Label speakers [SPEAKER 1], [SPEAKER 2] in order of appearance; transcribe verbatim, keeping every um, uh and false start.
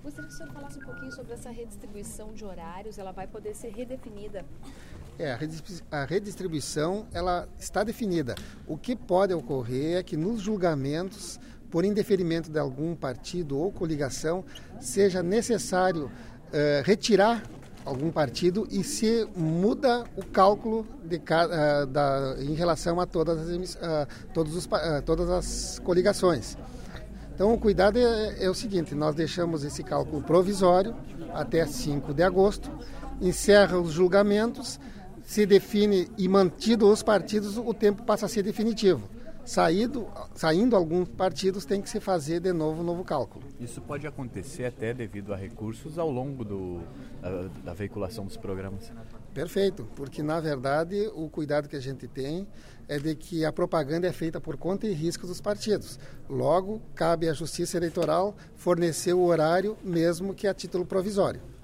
[SPEAKER 1] Gostaria que o senhor falasse um pouquinho sobre essa redistribuição de horários, ela vai poder ser redefinida?
[SPEAKER 2] É, a redistribuição ela está definida. O que pode ocorrer é que nos julgamentos, por indeferimento de algum partido ou coligação, seja necessário uh, retirar algum partido e se muda o cálculo de, uh, da, em relação a todas as, uh, todos os, uh, todas as coligações. Então, o cuidado é, é o seguinte, nós deixamos esse cálculo provisório até cinco de agosto, encerra os julgamentos, se define e mantido os partidos, o tempo passa a ser definitivo. Saído, saindo alguns partidos, tem que se fazer de novo um novo cálculo.
[SPEAKER 3] Isso pode acontecer até devido a recursos ao longo do, da, da veiculação dos programas?
[SPEAKER 2] Perfeito, porque na verdade o cuidado que a gente tem é de que a propaganda é feita por conta e risco dos partidos. Logo, cabe à Justiça Eleitoral fornecer o horário, mesmo que a título provisório.